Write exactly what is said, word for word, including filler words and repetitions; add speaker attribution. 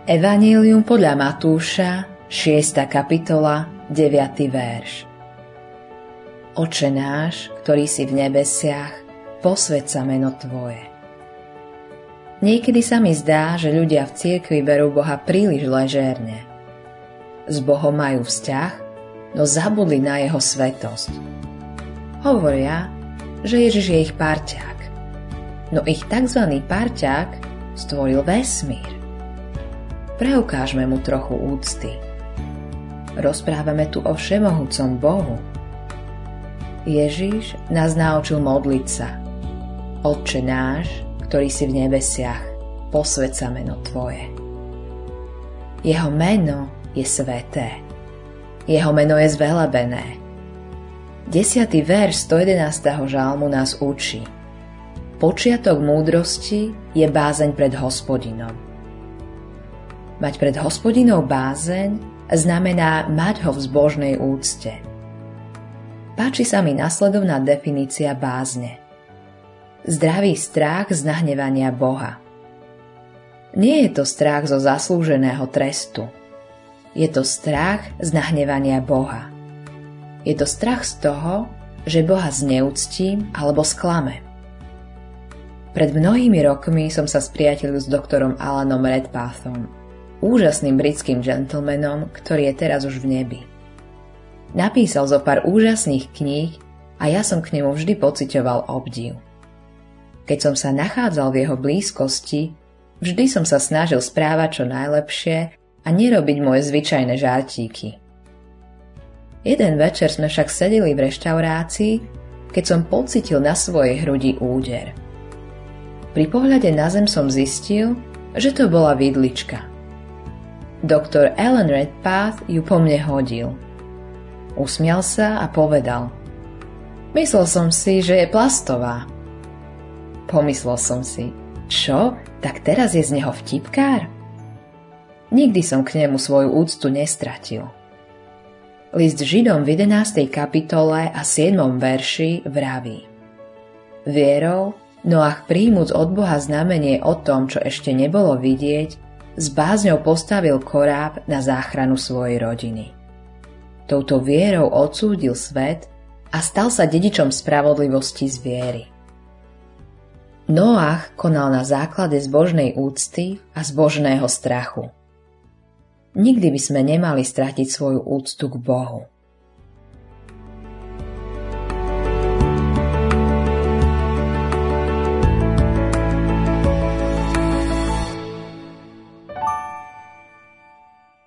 Speaker 1: Evanjelium podľa Matúša, šiesta kapitola, deviaty verš. Oče náš, ktorý si v nebesiach, posväť sa meno Tvoje. Niekedy sa mi zdá, že ľudia v cirkvi berú Boha príliš ležerne. S Bohom majú vzťah, no zabudli na jeho svätosť. Hovoria, že Ježiš je ich parťák, no ich tzv. Parťák stvoril vesmír. Preukážme mu trochu úcty. Rozprávame tu o všemohúcom Bohu. Ježiš nás naučil modliť sa. Otče náš, ktorý si v nebesiach, posväť sa meno Tvoje. Jeho meno je sväté. Jeho meno je zvelebené. Desiatý verš stojedenásteho žalmu nás učí. Počiatok múdrosti je bázeň pred Hospodinom. Mať pred Hospodinou bázeň znamená mať ho v zbožnej úcte. Páči sa mi nasledovná definícia bázne. Zdravý strach z nahnevania Boha. Nie je to strach zo zaslúženého trestu. Je to strach z nahnevania Boha. Je to strach z toho, že Boha zneúctím alebo sklame. Pred mnohými rokmi som sa spriatelil s doktorom Alanom Redpathom, úžasným britským gentlemanom, ktorý je teraz už v nebi. Napísal zo pár úžasných kníh a ja som k nemu vždy pociťoval obdiv. Keď som sa nachádzal v jeho blízkosti, vždy som sa snažil správať čo najlepšie a nerobiť moje zvyčajné žartíky. Jeden večer sme však sedeli v reštaurácii, keď som pocitil na svojej hrudi úder. Pri pohľade na zem som zistil, že to bola vidlička. Doktor Alan Redpath ju po mne hodil. Usmial sa a povedal: Myslel som si, že je plastová. Pomyslel som si: Čo? Tak teraz je z neho vtipkár? Nikdy som k nemu svoju úctu nestratil. List Židom v jedenástej kapitole a siedmom verši vraví: Vierou Noach príjmuc od Boha znamenie o tom, čo ešte nebolo vidieť, s bázňou postavil koráb na záchranu svojej rodiny. Touto vierou odsúdil svet a stal sa dedičom spravodlivosti z viery. Noach konal na základe zbožnej úcty a zbožného strachu. Nikdy by sme nemali stratiť svoju úctu k Bohu.